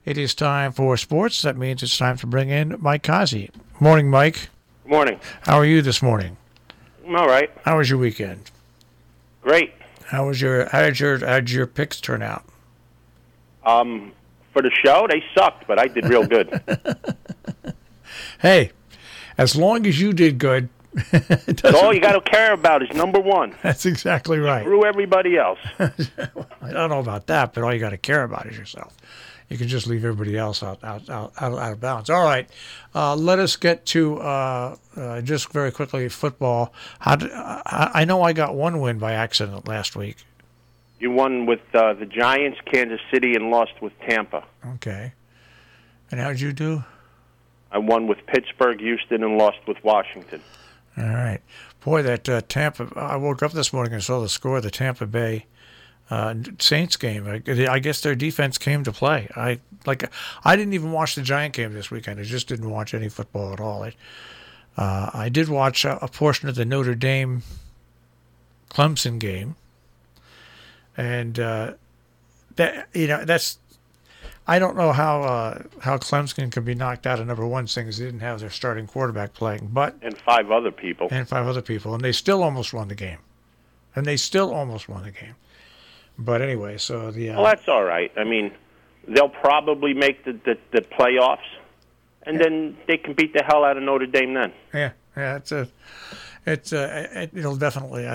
It is time for sports. That means it's time to bring in Mike Kazi. Morning, Mike. Good morning. How are you this morning? I'm all right. How was your weekend? Great. How did your picks turn out? For the show, they sucked, but I did real good. Hey, as long as you did good, But all you got to care about is number one. That's exactly right. Screw everybody else. I don't know about that, but all you got to care about is yourself. You can just leave everybody else out of bounds. All right, let us get to just very quickly football. I know I got one win by accident last week. You won with the Giants, Kansas City, and lost with Tampa. Okay. And how'd you do? I won with Pittsburgh, Houston, and lost with Washington. All right. Boy, that Tampa, I woke up this morning and saw the score of the Tampa Bay Saints game. I guess their defense came to play. I didn't even watch the Giant game this weekend. I just didn't watch any football at all. I did watch a portion of the Notre Dame Clemson game. And that's I don't know how Clemson can be knocked out of number one, seeing as they didn't have their starting quarterback playing, and five other people, and they still almost won the game, But anyway, so well, that's all right. I mean, they'll probably make the playoffs, and then they can beat the hell out of Notre Dame then. Yeah, it'll definitely.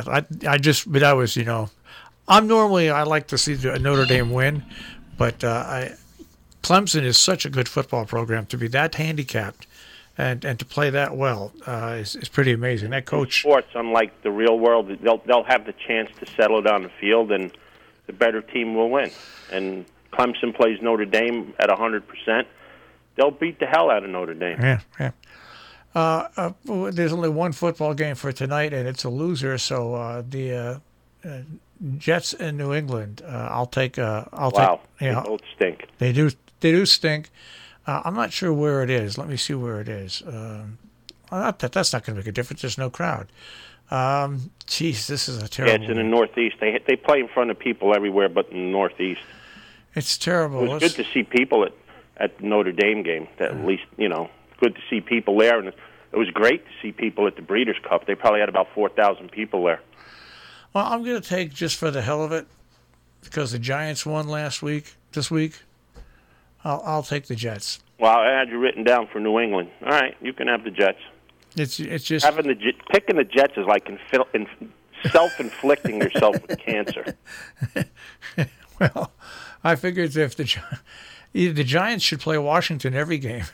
I like to see a Notre Dame win, but Clemson is such a good football program to be that handicapped and to play that well is pretty amazing. That coach. Sports, unlike the real world, they'll have the chance to settle it on the field, and the better team will win. And Clemson plays Notre Dame at 100%. They'll beat the hell out of Notre Dame. Yeah. There's only one football game for tonight, and it's a loser. So the Jets in New England. I'll take. Wow. They both stink. They do stink. I'm not sure where it is. Let me see where it is. That's not going to make a difference. There's no crowd. This is a terrible. Yeah, it's in the Northeast. They play in front of people everywhere, but in the Northeast. It's terrible. It was good to see people at the Notre Dame game. At least good to see people there, and it was great to see people at the Breeders' Cup. They probably had about 4,000 people there. Well, I'm going to take, just for the hell of it, because the Giants won this week, I'll take the Jets. Well, I had you written down for New England. All right, you can have the Jets. It's just picking the Jets is like self-inflicting yourself with cancer. Well, I figured if either the Giants should play Washington every game.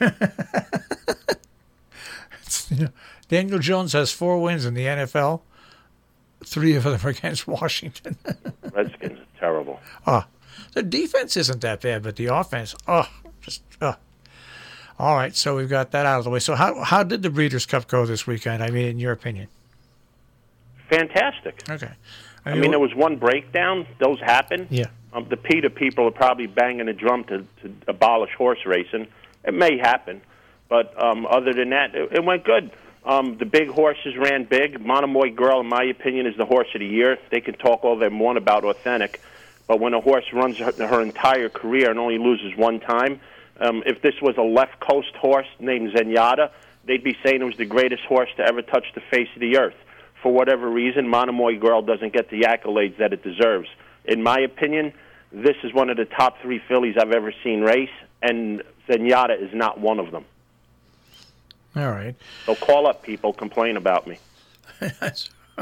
Daniel Jones has 4 wins in the NFL. 3 of them are against Washington. Redskins are terrible. The defense isn't that bad, but the offense, All right, so we've got that out of the way. So how did the Breeders' Cup go this weekend? I mean, in your opinion? Fantastic. Okay. I mean, there was one breakdown. Those happen. Yeah. The PETA people are probably banging a drum to abolish horse racing. It may happen, but other than that, it went good. The big horses ran big. Monomoy Girl, in my opinion, is the horse of the year. They can talk all they want about authentic, but when a horse runs her entire career and only loses one time, if this was a left coast horse named Zenyatta, they'd be saying it was the greatest horse to ever touch the face of the earth. For whatever reason, Monomoy Girl doesn't get the accolades that it deserves. In my opinion, this is one of the top 3 fillies I've ever seen race, and Zenyatta is not one of them. All right. So call up people, complain about me. That's all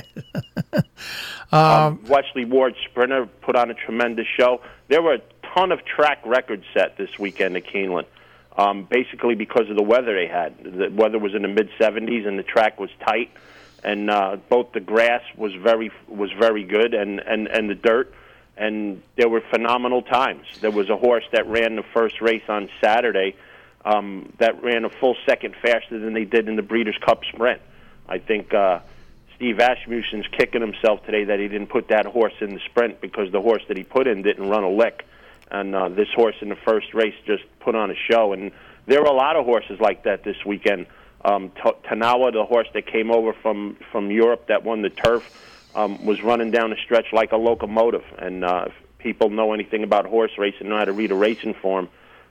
right. Wesley Ward Sprinter put on a tremendous show. There were a ton of track records set this weekend at Keeneland, basically because of the weather they had. The weather was in the mid-70s and the track was tight, and both the grass was very good and the dirt, and there were phenomenal times. There was a horse that ran the first race on Saturday that ran a full second faster than they did in the Breeders' Cup Sprint. I think Steve Asmussen's kicking himself today that he didn't put that horse in the sprint because the horse that he put in didn't run a lick. And this horse in the first race just put on a show. And there were a lot of horses like that this weekend. Tanawa, the horse that came over from Europe that won the turf, was running down the stretch like a locomotive. And if people know anything about horse racing, know how to read a racing form,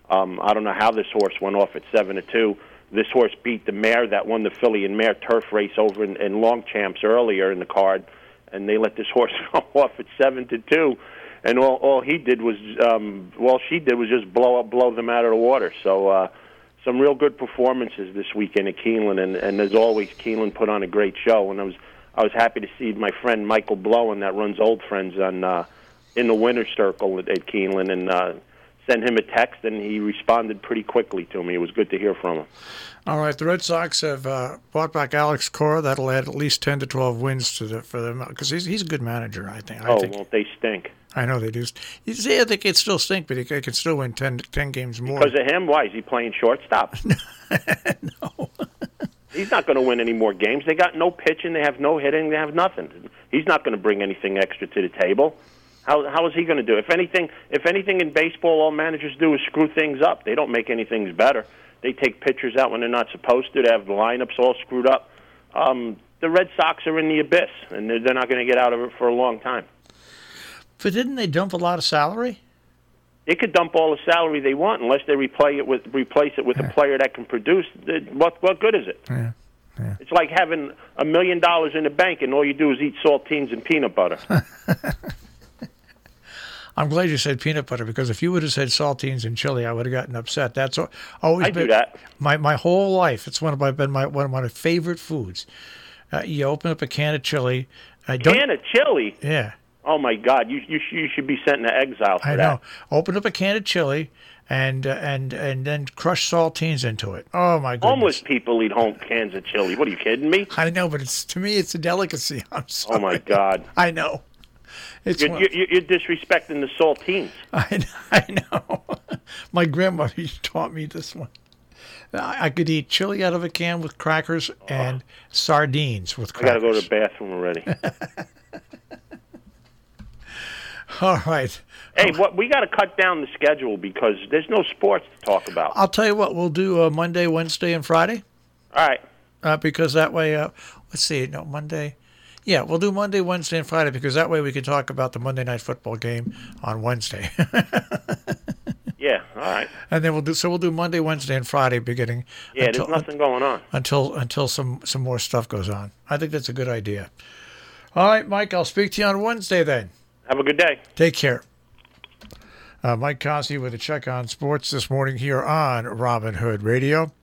I don't know how this horse went off at 7-2. This horse beat the mare that won the Filly and Mare turf race over in Longchamps earlier in the card, and they let this horse go off at 7-2. And all he did was, all she did was just blow them out of the water. So some real good performances this weekend at Keeneland, and as always, Keeneland put on a great show. And I was happy to see my friend Michael Blowen that runs Old Friends on in the winner's circle at Keeneland, and sent him a text, and he responded pretty quickly to me. It was good to hear from him. All right, the Red Sox have bought back Alex Cora. That'll add at least 10 to 12 wins for them because he's a good manager, I think. Won't they stink? I know they do. You see, I think it'd still stink, but he can still win 10 games more. Because of him? Why? Is he playing shortstop? No. He's not going to win any more games. They got no pitching. They have no hitting. They have nothing. He's not going to bring anything extra to the table. How is he going to do? If anything in baseball, all managers do is screw things up. They don't make anything better. They take pitchers out when they're not supposed to. They have the lineups all screwed up. The Red Sox are in the abyss, and they're not going to get out of it for a long time. But didn't they dump a lot of salary? They could dump all the salary they want unless they replace it with a player that can produce. What good is it? Yeah. It's like having $1 million in the bank and all you do is eat saltines and peanut butter. I'm glad you said peanut butter because if you would have said saltines and chili, I would have gotten upset. That's always been do that. My whole life. It's one of my favorite foods. You open up a can of chili. Can of chili? Yeah. Oh my God! You should be sent into exile for that. I know. Open up a can of chili and then crush saltines into it. Oh my goodness! Homeless people eat whole cans of chili. What are you kidding me? I know, but to me it's a delicacy. I'm sorry. Oh my God! I know. You're disrespecting the saltines. I know. My grandmother taught me this one. I could eat chili out of a can with crackers and sardines with crackers. I got to go to the bathroom already. All right. Hey, we got to cut down the schedule because there's no sports to talk about. I'll tell you what. We'll do Monday, Wednesday, and Friday. All right. Because that way, let's see. No, Monday. Yeah, we'll do Monday, Wednesday, and Friday because that way we can talk about the Monday Night Football game on Wednesday. Yeah, all right. And then we'll do Monday, Wednesday, and Friday beginning. Yeah, there's nothing going on until some more stuff goes on. I think that's a good idea. All right, Mike. I'll speak to you on Wednesday then. Have a good day. Take care. Mike Cossey with a check on sports this morning here on Robin Hood Radio.